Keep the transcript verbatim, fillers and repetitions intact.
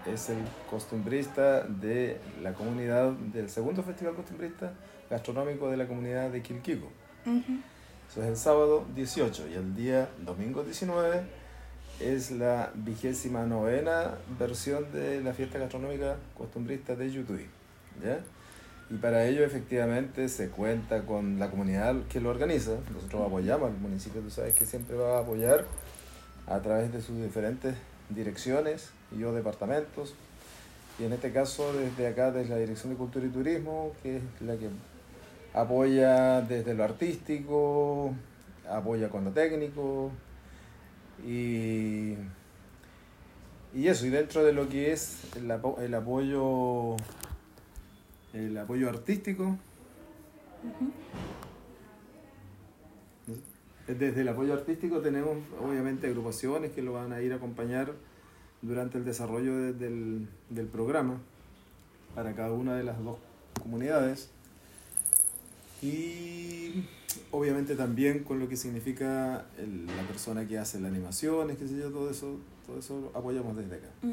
es el costumbrista de la comunidad del segundo Festival Costumbrista Gastronómico de la comunidad de Quilquico. Uh-huh. Eso es el sábado dieciocho y el día domingo diecinueve es la vigésima novena versión de la fiesta gastronómica costumbrista de Yutui, ¿ya? Y para ello efectivamente se cuenta con la comunidad que lo organiza. Nosotros apoyamos al municipio, tú sabes que siempre va a apoyar a través de sus diferentes direcciones y o departamentos. Y en este caso desde acá, desde la Dirección de Cultura y Turismo, que es la que apoya desde lo artístico, apoya con lo técnico y, y eso, y dentro de lo que es el, apo el apoyo el apoyo artístico, Uh-huh. desde el apoyo artístico tenemos obviamente agrupaciones que lo van a ir a acompañar durante el desarrollo de, del, del programa para cada una de las dos comunidades. Y obviamente también con lo que significa el, la persona que hace las animaciones, qué sé yo, todo eso, todo eso apoyamos desde acá.